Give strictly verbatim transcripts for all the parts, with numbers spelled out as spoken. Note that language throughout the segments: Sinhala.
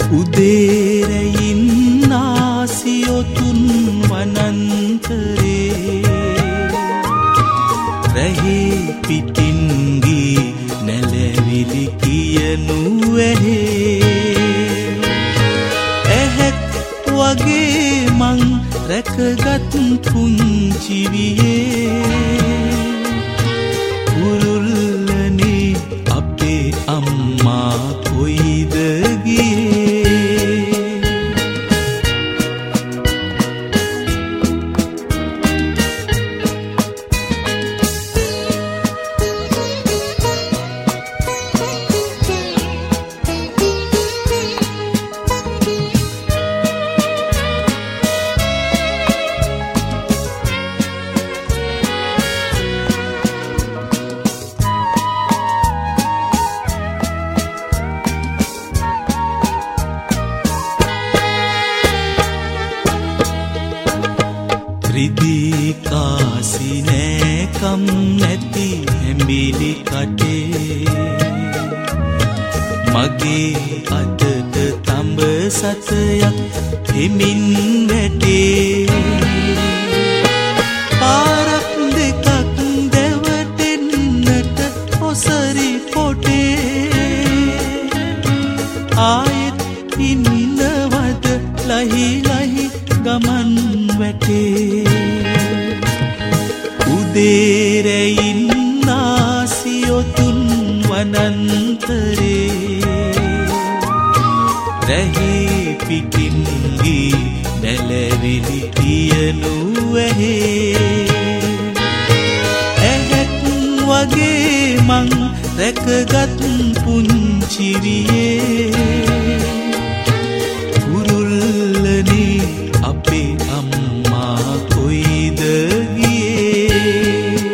උදේරයින් ආසියොතුන් වනන්තරේ රැහේ පිටින්ගී නැලවිලි කියනු ඇහේ ඇහැක් වගේ මං රැකගත් පුංචිවියේ කුරුල්ලනේ අපේ අම්මා කොයිද ගියේ රිදී කාසි නෑකම් නැති හැඹිලි කටේ මගේ අතට තඹ සතයක් හිමින් වැටේ පාරක් දෙකක් දැවටෙන්නට ඔසරි පොටේ ආයෙත් ඉන්නවද ලහි ලහි ගමන් වැටේ උදේරයින් ආසියොතුන් වනන්තරේ රැහේ පිටින්ගී නැලවිලි කියනු ඇහේ ඇහැක් වගේ මං රැකගත් පුංචිවියේ කුරුල්ලනේ අපේ අම්මා කොයිද ගියේ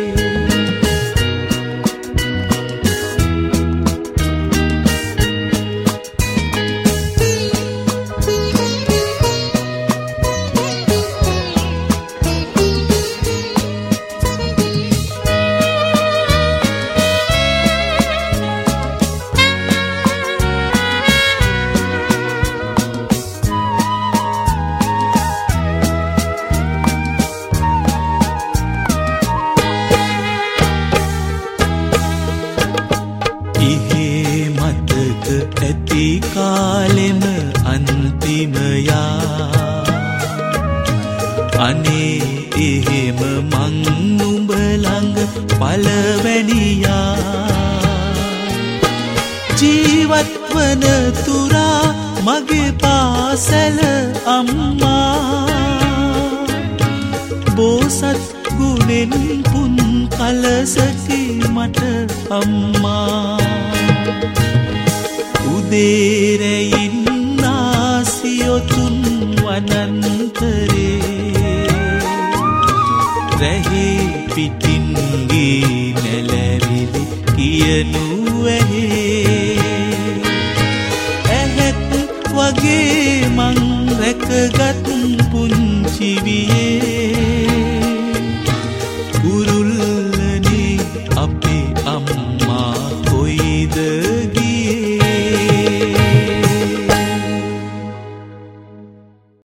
ඇති කාලෙම අන්තිමයා අනේ එහෙම මං නුඹ ළඟ පළවැනියා ජීවත් වන තුරා මගේ පාසැල අම්මා බෝසත් ගුණෙන් පුන් කලසකි මට අම්මා උදේරයින් ආසියොතුන් වනන්තරේ රැහේ පිටින්ගී නැලවිලි කියනු ඇහේ ඇහැක් වගේ මං රැකගත්